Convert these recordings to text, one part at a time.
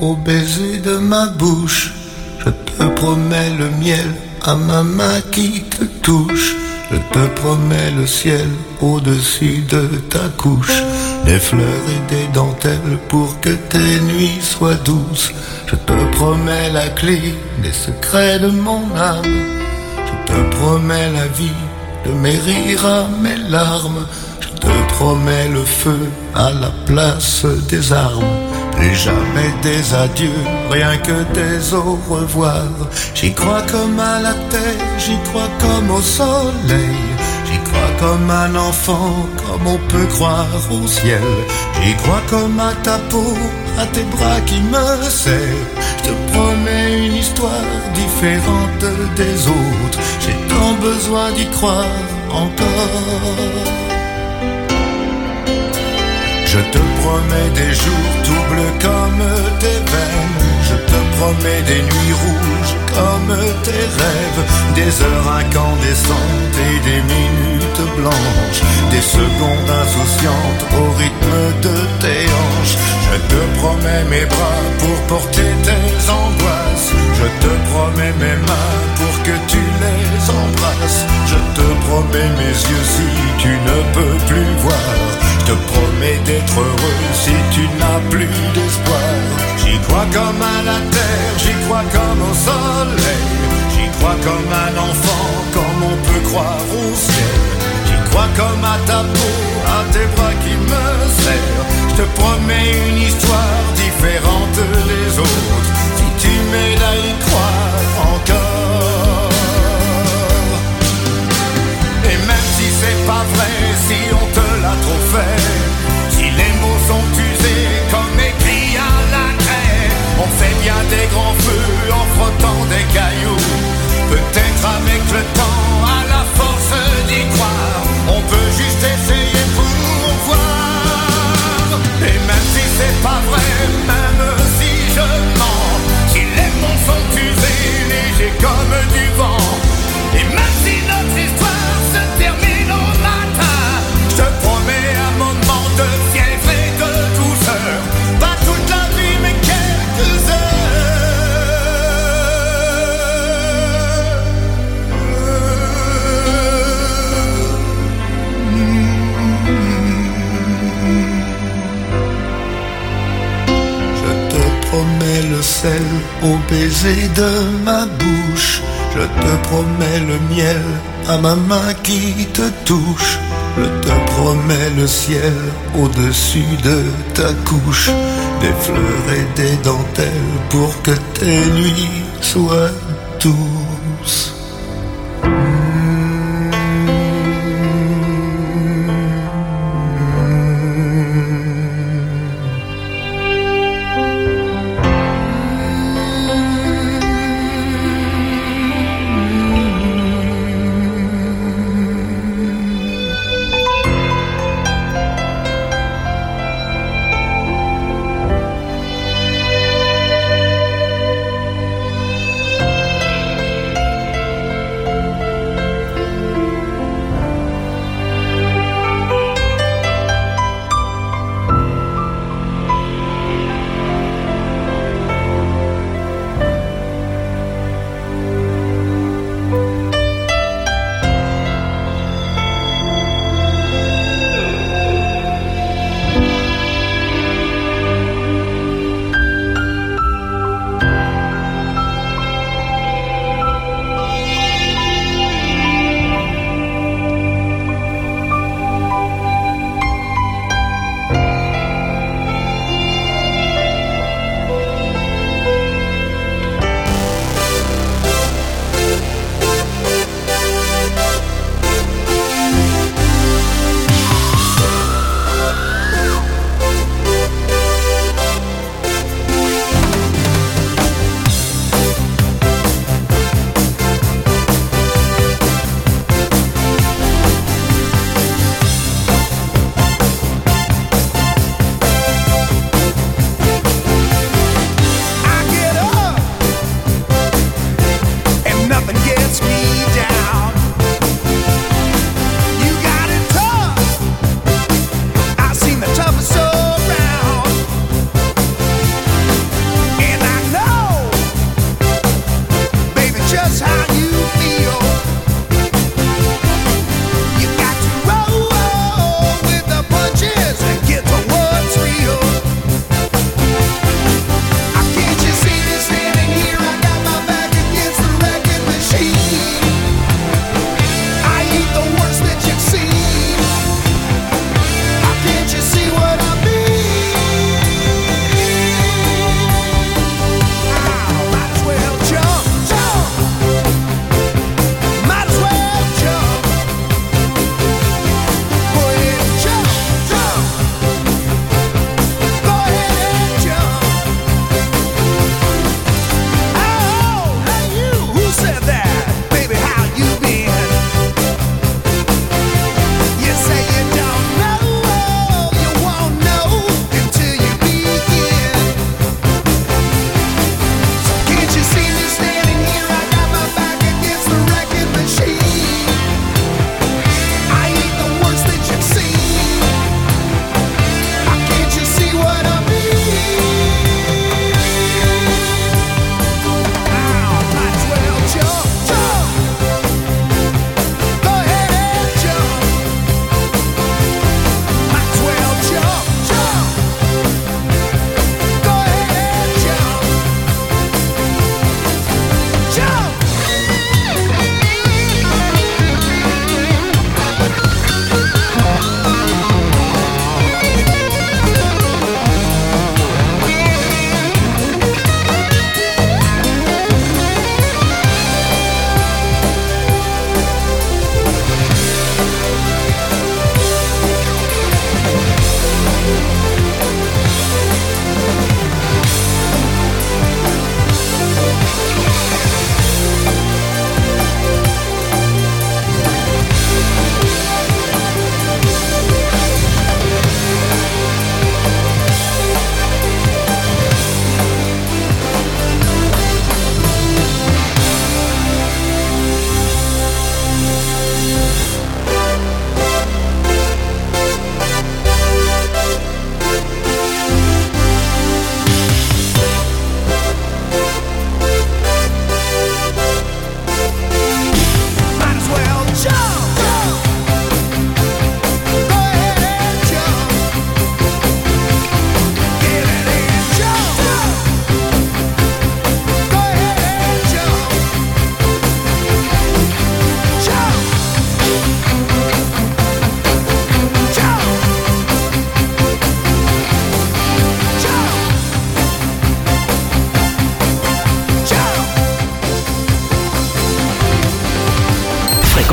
au baiser de ma bouche. Je te promets le miel à ma main qui te touche. Je te promets le ciel au-dessus de ta couche. Des fleurs et des dentelles pour que tes nuits soient douces. Je te promets la clé des secrets de mon âme. Je te promets la vie de mes rires à mes larmes. Je te promets le feu à la place des armes. Plus jamais des adieux, rien que des au revoir. J'y crois comme à la terre, j'y crois comme au soleil. J'y crois comme un enfant, comme on peut croire au ciel. J'y crois comme à ta peau, à tes bras qui me serrent. Je te promets une histoire différente des autres. J'ai tant besoin d'y croire encore. Je te promets des jours doubles comme tes veines. Je te promets des nuits rouges comme tes rêves. Des heures incandescentes et des minutes blanches. Des secondes insouciantes au rythme de tes hanches. Je te promets mes bras pour porter tes angoisses. Je te promets mes mains pour que tu les embrasses. Je te promets mes yeux si tu ne peux plus voir. Je te promets d'être heureux si tu n'as plus d'espoir. J'y crois comme à la terre, j'y crois comme au soleil. J'y crois comme un enfant, comme on peut croire au ciel. J'y crois comme à ta peau, à tes bras qui me serrent. Je te promets une histoire différente des autres. Si tu m'aides à y croire encore. Et même si c'est pas vrai, si on te l'a trop fait, si les mots sont usés comme écrits à la craie, on fait bien des grands feux en frottant des cailloux. Peut-être avec le temps, à la force d'y croire, on peut juste essayer pour voir. Et même si c'est pas vrai, même si je mens, si les mots sont usés, légers comme du vent, et même si notre histoire se termine au matin, je te promets un moment de fièvre et de douceur. Pas toute la vie mais quelques heures. Je te promets le sel au baiser de ma bouche. Je te promets le miel à ma main qui te touche. Je te promets le ciel au-dessus de ta couche. Des fleurs et des dentelles pour que tes nuits soient douces.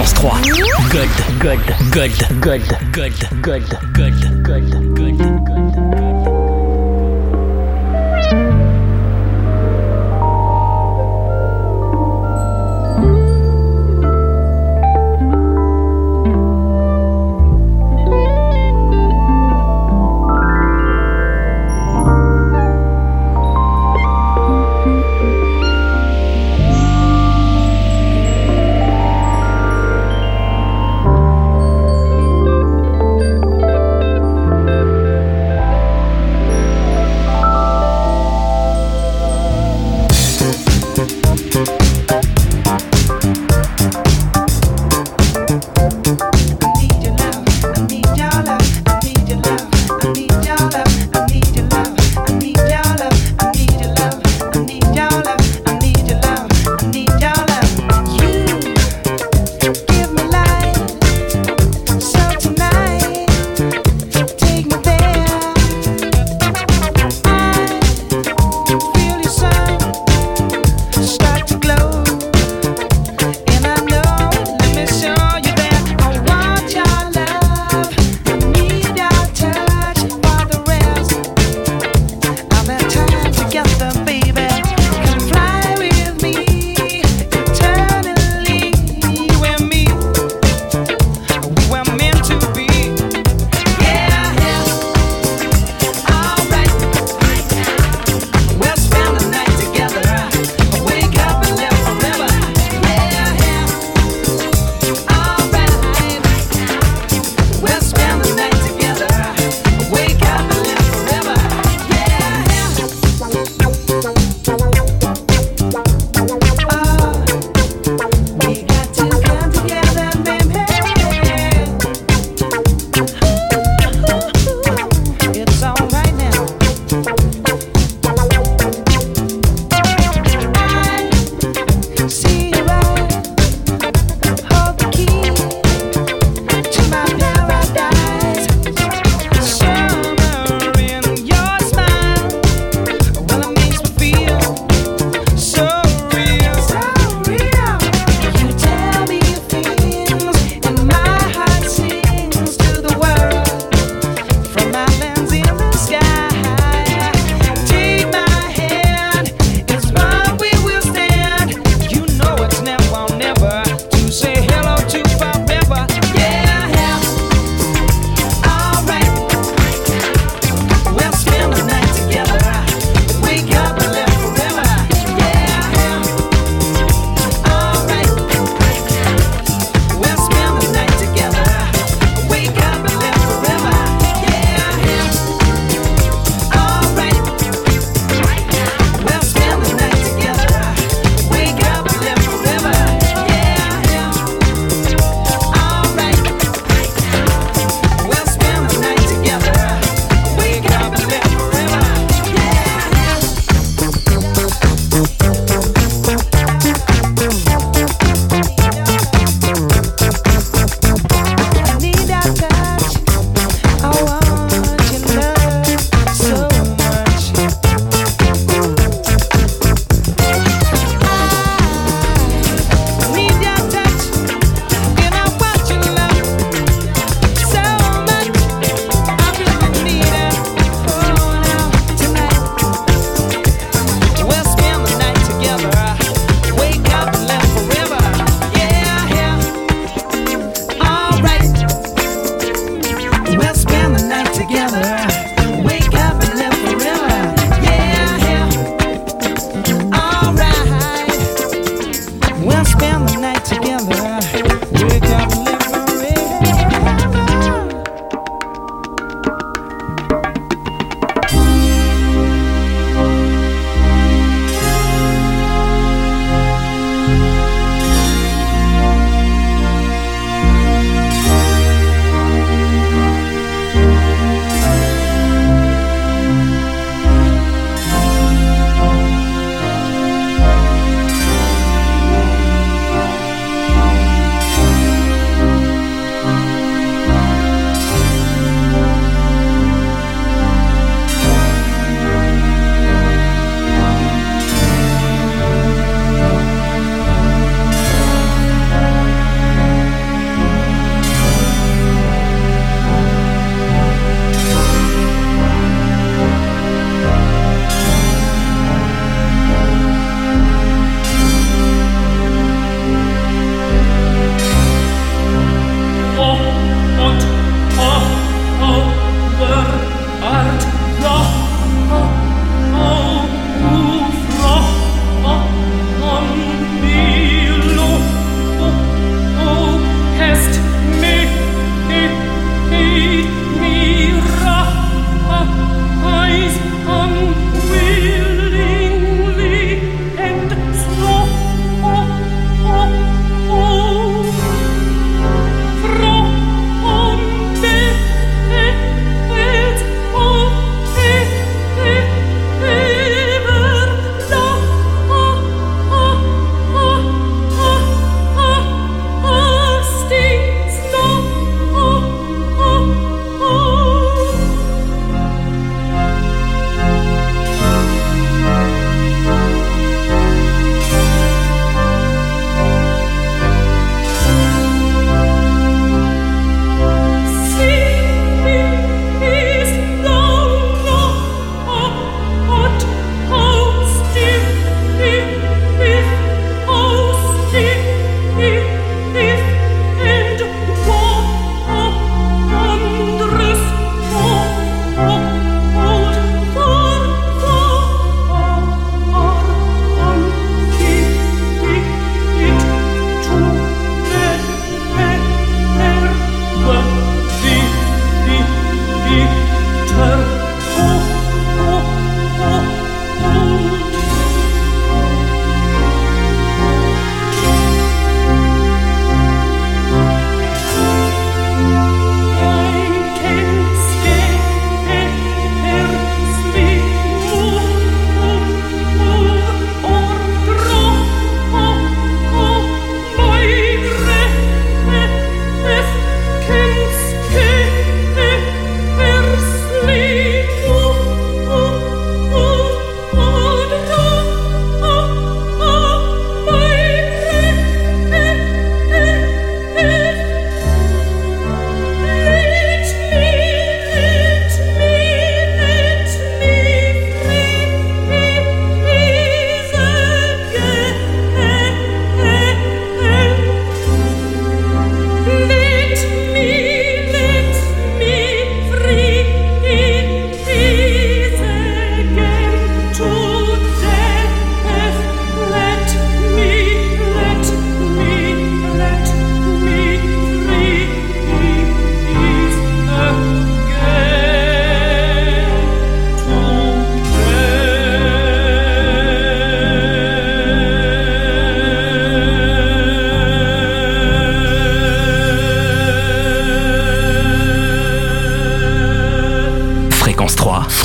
Fréquence 3. Gold, gold, gold, gold, gold, gold, gold, gold, gold, gold.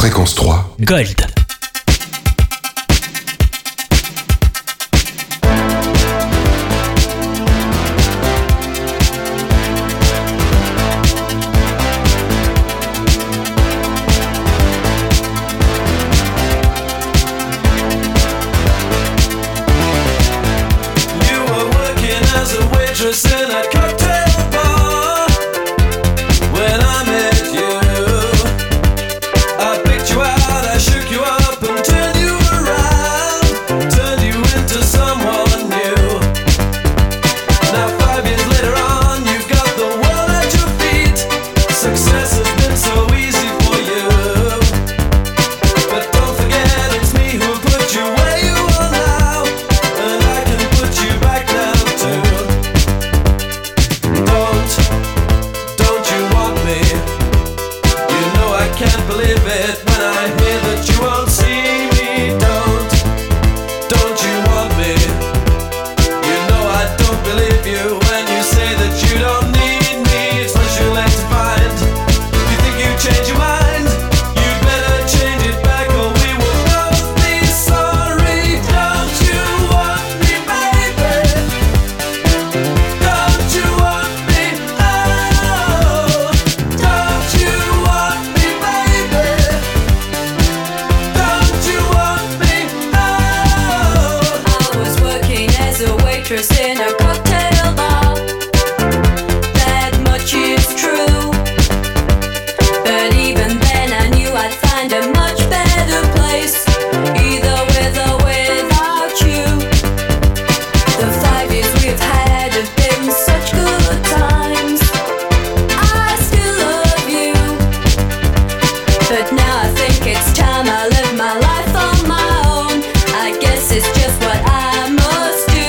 Fréquence 3. Gold. In a cocktail bar when I met you, I picked you out, I shook you up and turned you around, turned you into someone new. Now 5 years later on, you've got the world at your feet. Success has been so easy for you, but don't forget it's me who put you where you are now, and I can put you back down too. Don't you want me? You know I can't believe it when I hear that you won't see me. Don't you want me? You know I don't believe you when you say that you don't need me. It's what you like to find. You think you change your mind? You'd better change it back or we will both be sorry. Don't you want me, baby? Don't you want me? Oh, don't you want me, baby? Don't you want me? Oh. I was working as a waitress in a cocktail bar. That much is true. But even then I knew I'd find a much better place, either with or without you. The 5 years we've had have been such good times. I still love you, but now I think it's time I live my life on my own. I guess it's just what I must do.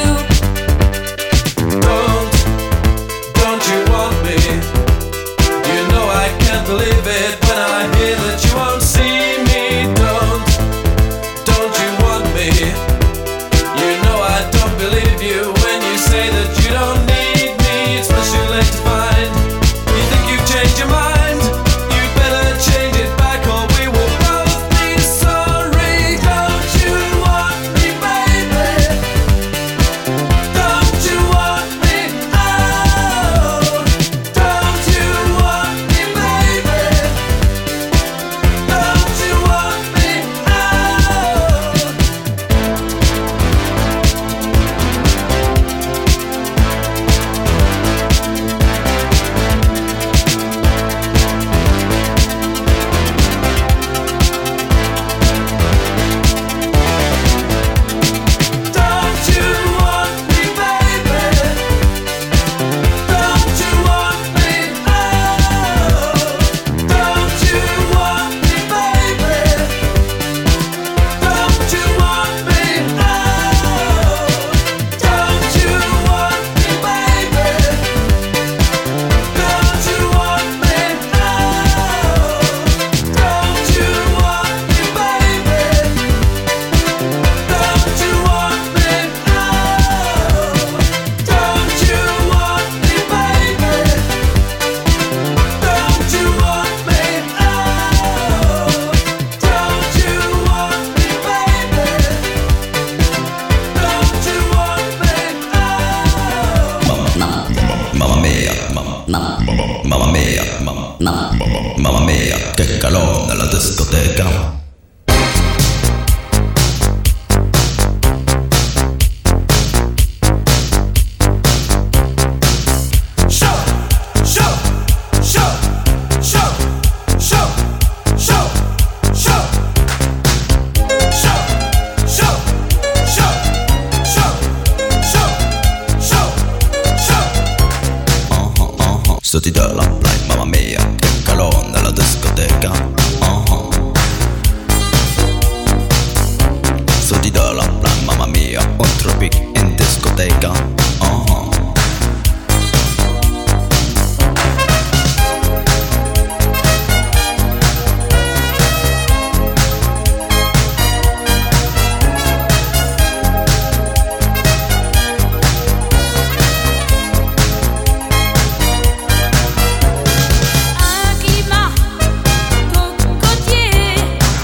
Don't you want me? You know I can't believe it when I hear that you won't see me. Don't you want me? You know I don't believe you when you say that you don't need me. It's much too late to find. You think you've changed your mind? You'd better change it back or we will both be sorry. Don't you want me, baby? Don't you want me? Oh, don't you want me, baby? Don't you want me? Oh. Don't you want me, baby? Don't you want me? Oh, don't you want me, baby? Don't you want me? Oh, don't you want me, baby? Don't you want me? Oh, don't you want me, baby? Don't you want me? Oh, don't you want me, baby? Don't you want me? Oh, don't you want me, baby? Don't you want me? Mamma mia, che calore nella discoteca. Sotto la play, mamma mia, che calore nella discoteca. Sotto la play, mamma mia, un tropic in discoteca. Un climat cocotier.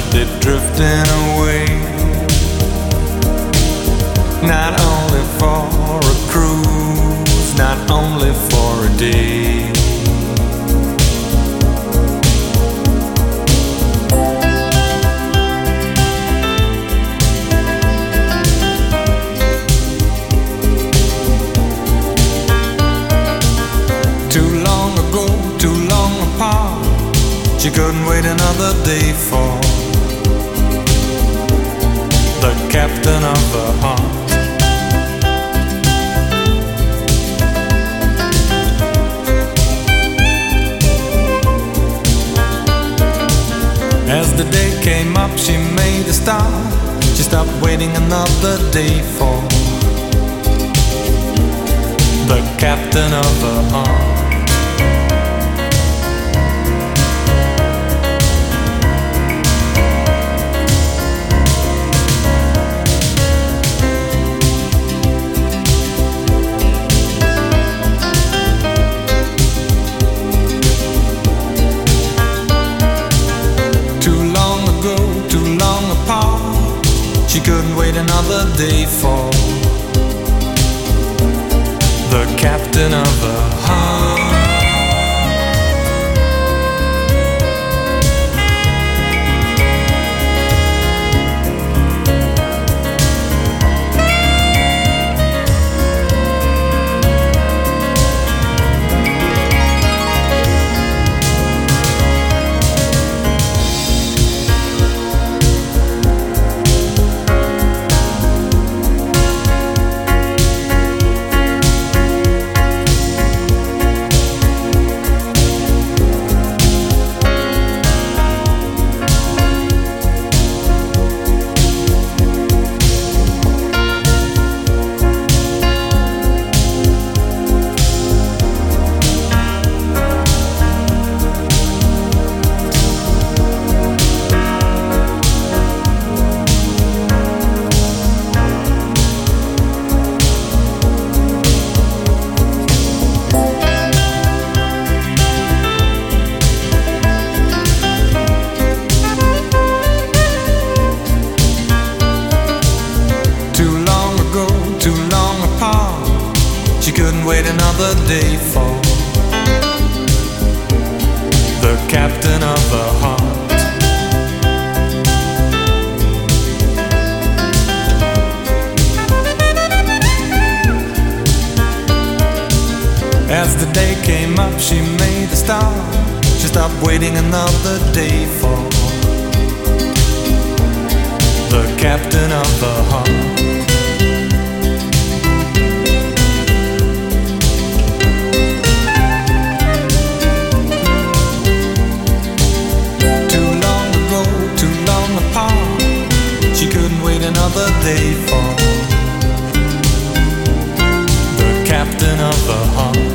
started drifting away. Not only for a cruise, not only for a day. Too long ago, too long apart, she couldn't wait another day for the captain of her heart. As the day came up, she made a start. She stopped waiting another day for the captain of her heart. She couldn't wait another day for the captain of her heart. Another day for the captain of her heart. As the day came up, she made a start. She stopped waiting another day for the captain of her heart. Another day for the captain of her heart.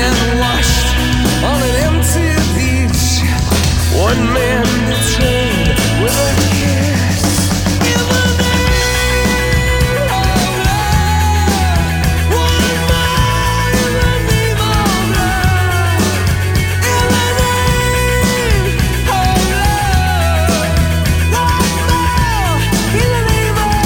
man washed on an empty beach. One man betrayed with a kiss. In the name of love, one more in the name of love. In the name of love, one more in the name of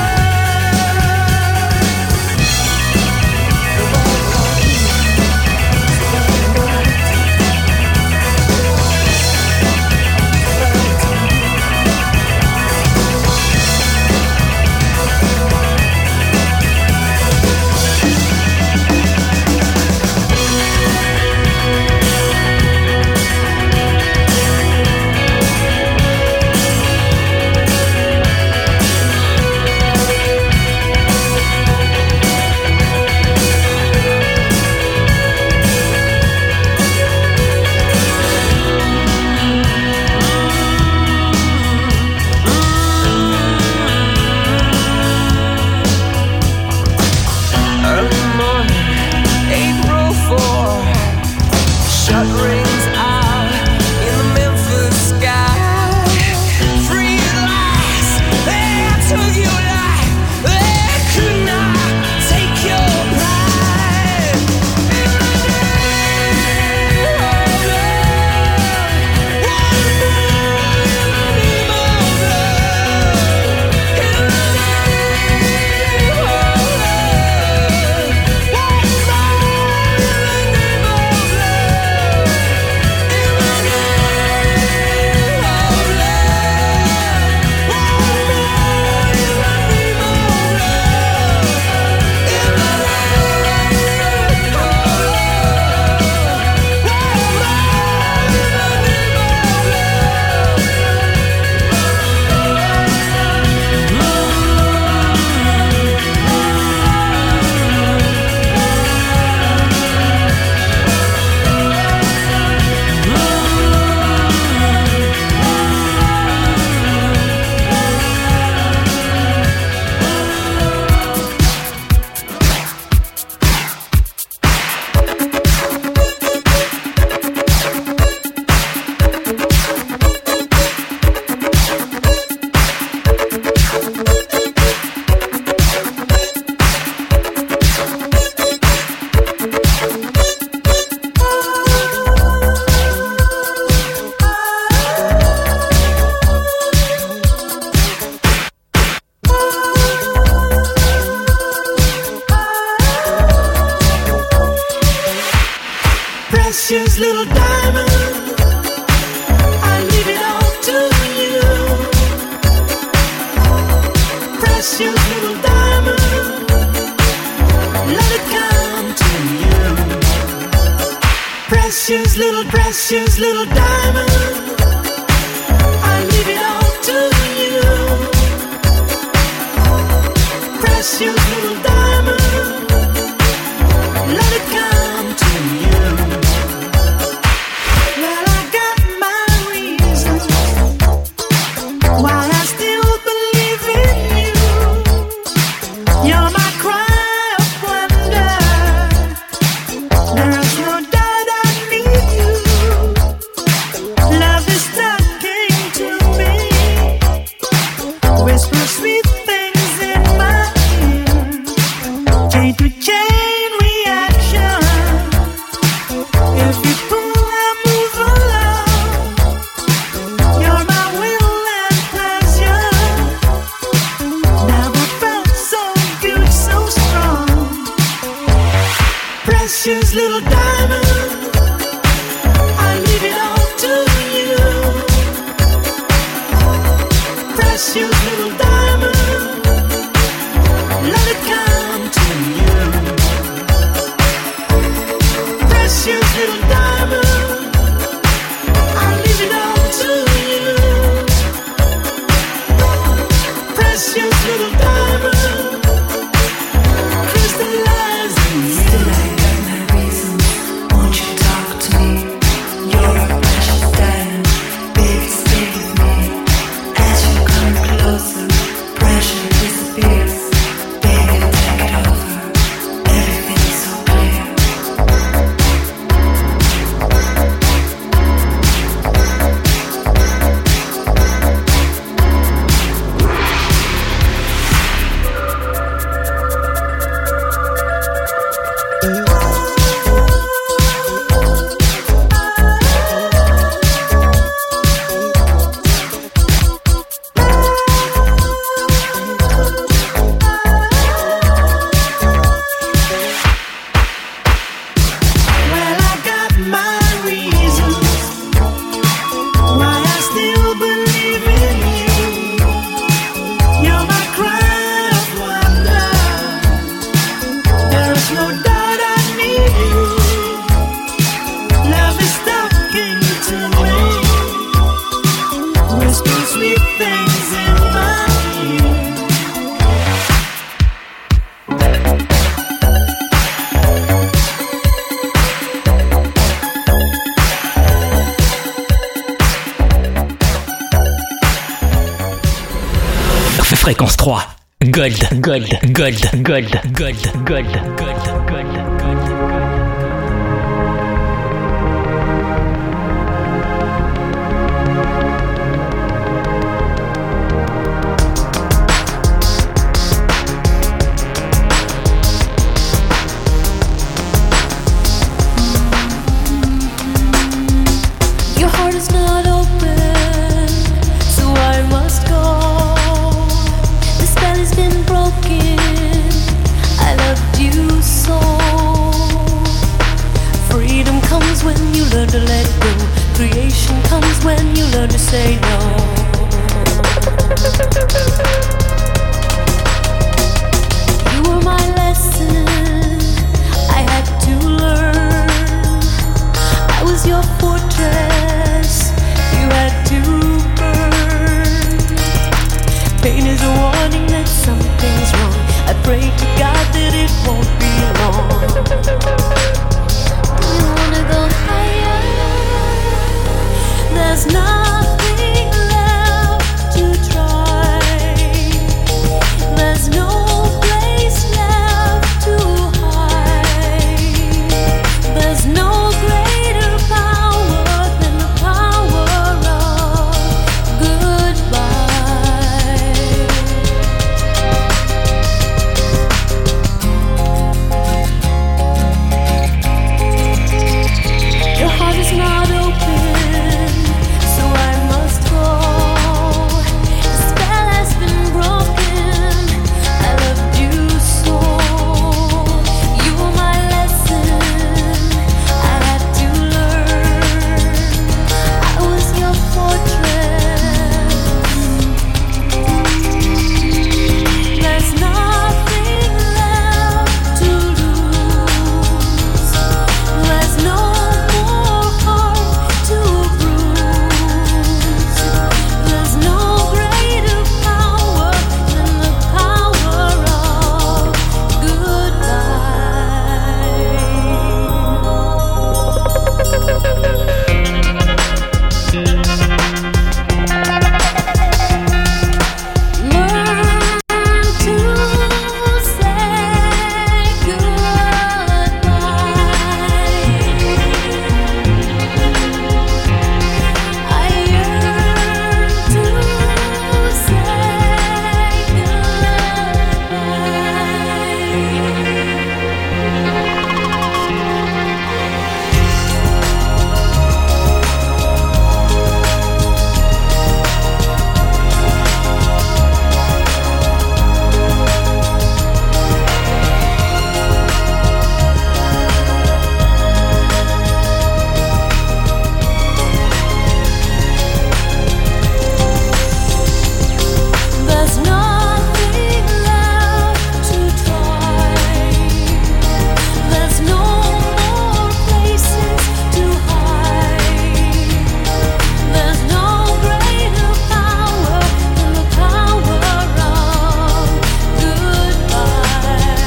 precious little diamond, I leave it all to you. Precious little diamond, let it come to you. Precious little diamond, I leave it all to you. Precious little diamond, let it come to you. Well, I got my reasons why I still believe in you. You're my cry of wonder. There's no doubt I need you. Love is talking to me. Whisper sweet things in my ear. Chain to chain reaction. If you pull, I move along. You're my will and pleasure. Never felt so good, so strong. Precious little diamond, I leave it all to you. Precious little diamond, let it come to you. Precious little diamond, I leave it all to you. Precious little diamond, crystallize in you. Still I got my reasons, won't you talk to me? You're a precious diamond, baby stay with me. As you come closer, Fréquence 3. Gold, gold, gold, gold, gold, gold, gold, gold, gold. Your heart is not open, so I must go. The spell has been broken. I loved you so. Freedom comes when you learn to let go. Creation comes when you learn to say no. You were my lesson I had to learn. I was your fortress, you had to burn. Pain is a warning that something's wrong. I pray to God that it won't be long. You wanna go higher? There's nothing left to try. There's no place left to hide. There's no greater power than the power of goodbye. Your heart is not open, so I must go. The spell has been broken. I loved you so. You were my lesson I had to learn. I was your fortress. There's nothing left to lose. There's no more heart to bruise. There's no greater power than the power of Learn to say goodbye. I yearn to say There's nothing left to try. There's no more places to hide. There's no greater power than the power of goodbye.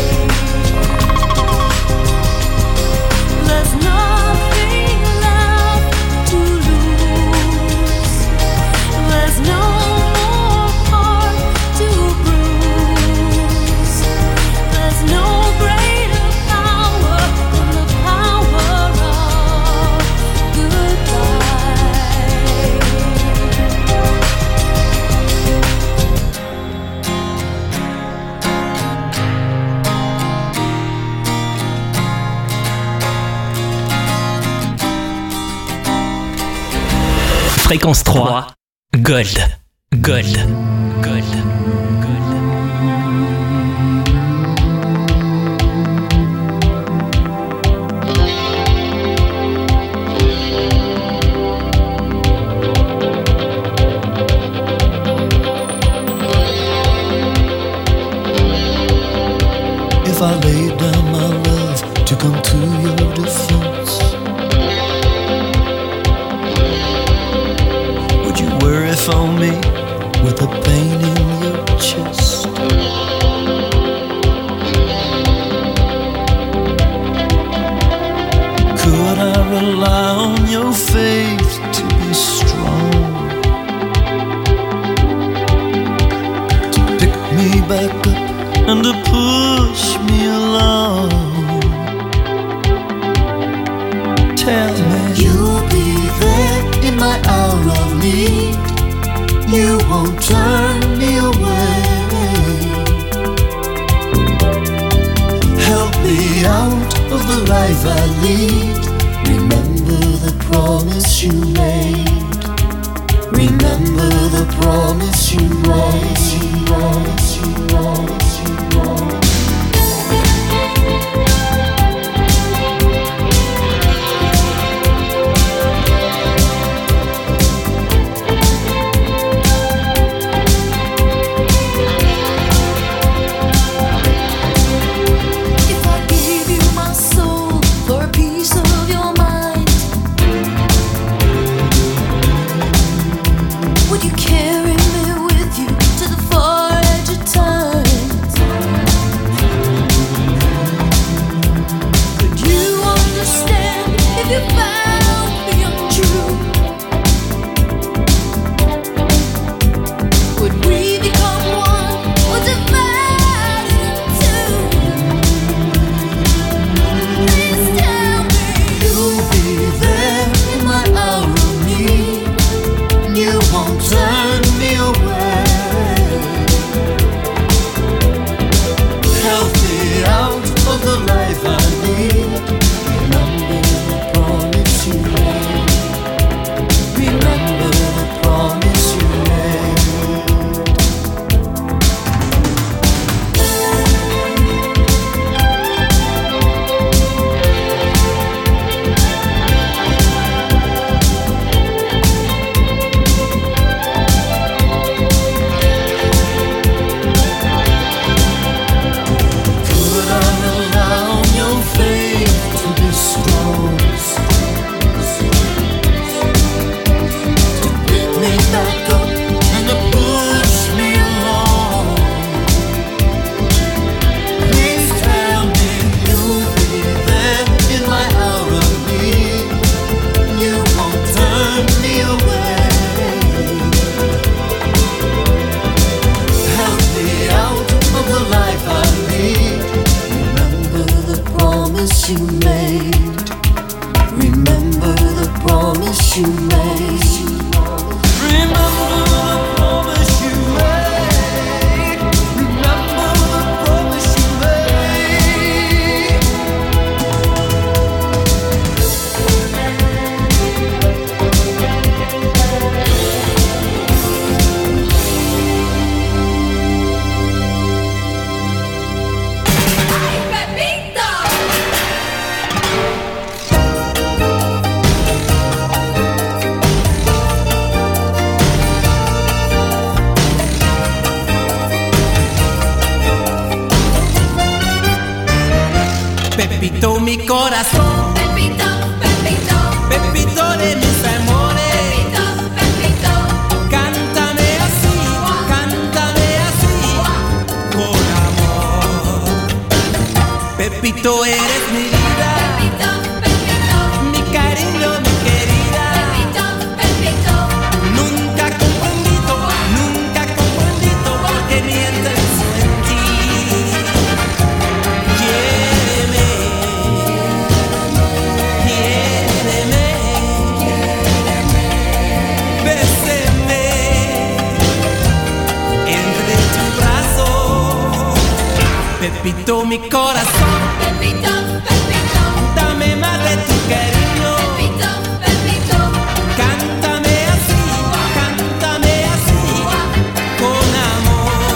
There's nothing left to lose. There's no more heart to bruise. There's no greater power than the power of Fréquence 3. Gold, gold, gold, gold. If I laid down my love to come to your defense, would you worry for me with the pain in your chest? Could I rely on your faith to be strong? and to push me along. Tell me you'll be there in my hour of need. You won't turn me away. Help me out of the life I lead. Remember the promise you made. Remember the promise you made. Pepito, mi corazón. Pepito, Pepito, Pepito de mis amores. Pepito, Pepito, Cántame así, con amor. Pepito, eres mi vida. Pepito, Pepito, Mi cariño, mi querida. Pepito, Pepito, Nunca comprendido que mientras en ti. Béseme entre tus brazos, Pepito, mi corazón. Pepito, Pepito, Dame más de tu cariño. Pepito, Pepito, Cántame así, con amor.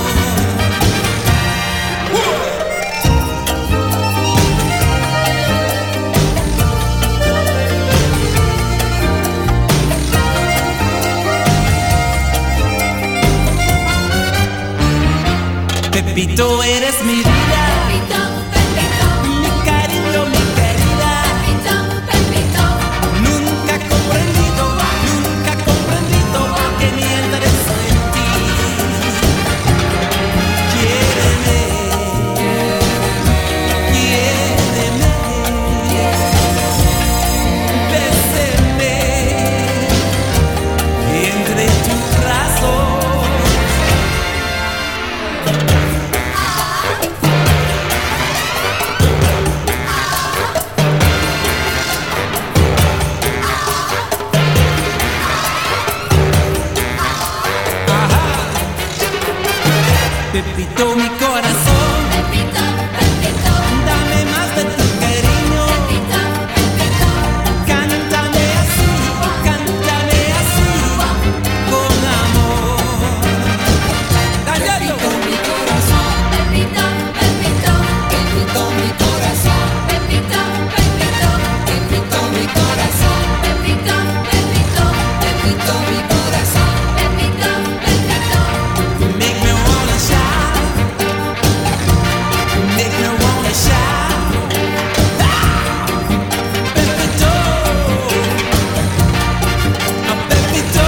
Pepito, eres mi vida. Pepito, Pepito, Mi cariño, mi querida. Pepito, Pepito, Nunca comprendido que mientras en ti. Quiéreme, béseme entre tus brazos. Pepito, mi corazón. Pepito, Pepito, Dame más de tu cariño. Pepito, Pepito, Cántame así, con amor. Callado. mi corazón. Pepito, Pepito, Pepito, mi corazón. Pepito, Pepito, Pepito, mi corazón. Pepito, Pepito, Pepito, mi corazón. Pepito, Pepito. Make me wanna shout. Make me wanna shout. Pepito, Pepito.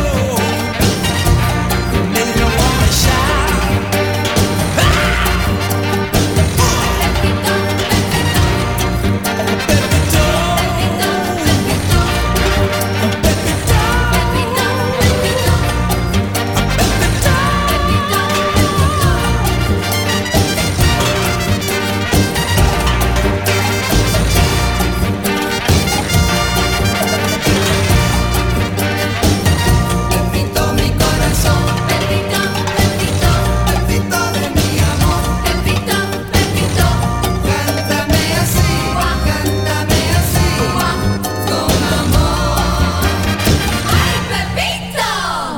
Make me wanna shout. Pepito, mi corazón. Pepito, Pepito, Pepito de mi amor. Pepito, Pepito, cántame así, con amor. ¡Ay, Pepito!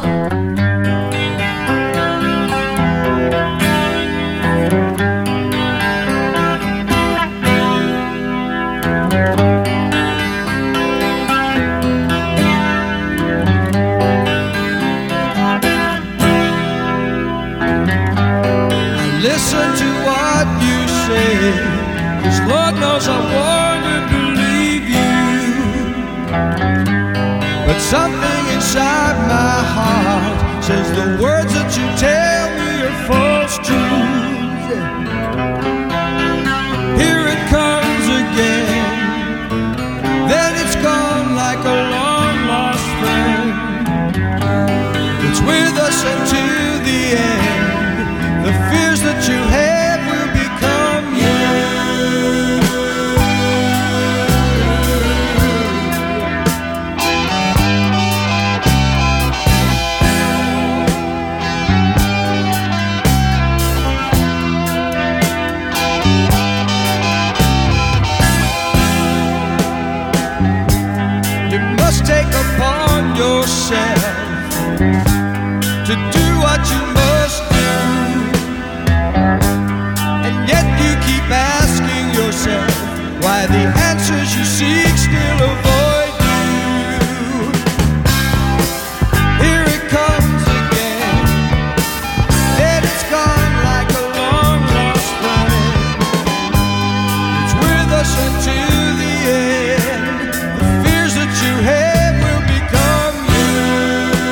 Listen to what you say, 'cause Lord knows I want to believe you. But something inside my heart says the words that you tell me are false truths. Here it comes again, then it's gone like a long lost friend. It's with us until the end. The fears that you have will become you. You must take upon yourself to do what you must do. And yet you keep asking yourself why the answers you seek still avoid you. Here it comes again, then it's gone like a long lost friend. It's with us until the end. The fears that you have will become you.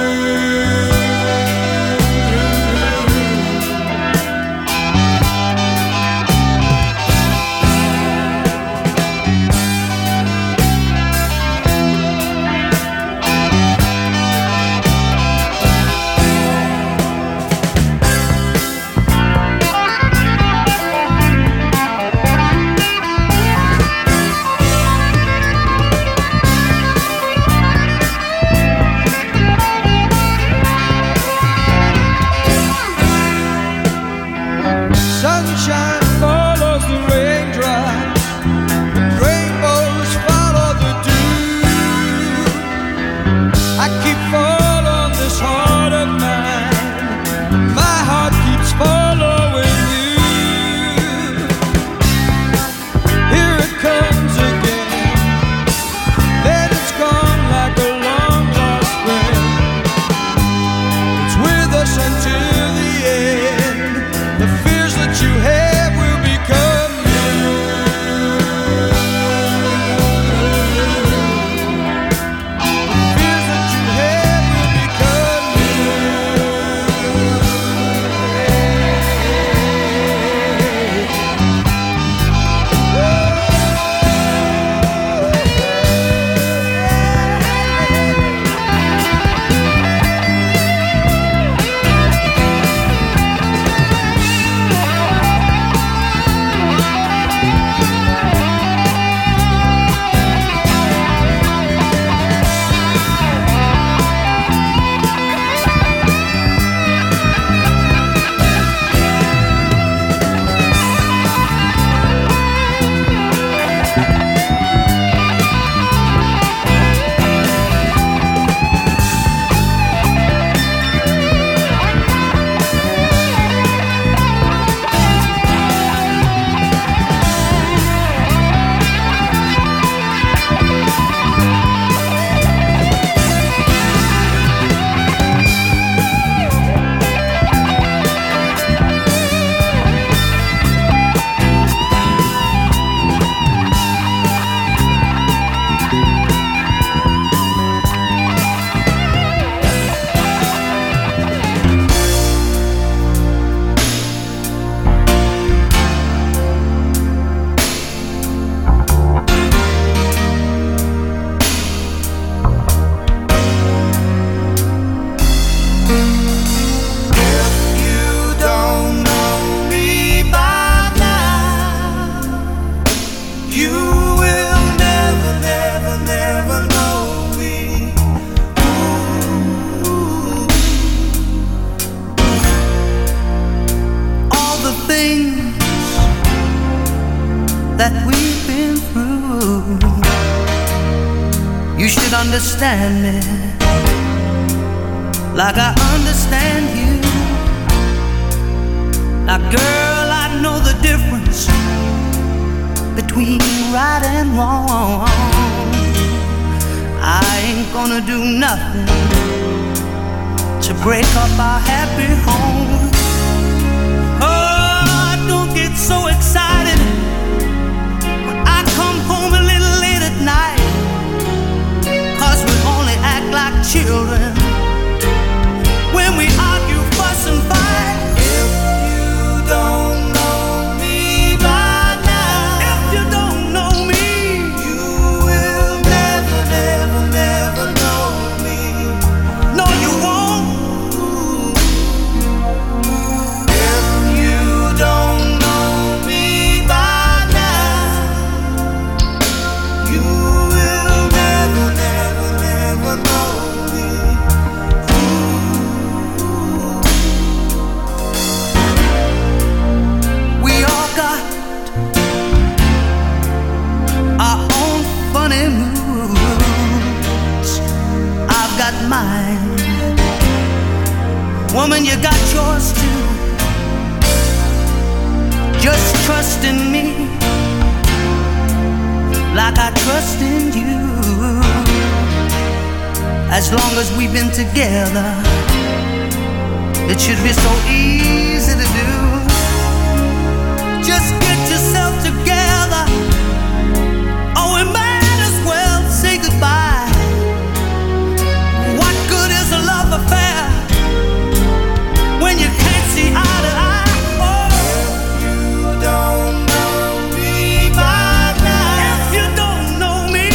should understand me like I understand you. Now girl, I know the difference between right and wrong. I ain't gonna do nothing to break up our happy home. Oh, don't get so excited when I come home a little late at night, 'cause we only act like children when we argue, fuss and fight. If you don't know me by now, if you don't know me, you will never, never, never know me. No, you won't. If you don't know me by now, you will never, never, never know me. We all got our own funny moods. I've got mine. Woman, you got yours too. Just trust in me like I trust in you. As long as we've been together, it should be so easy.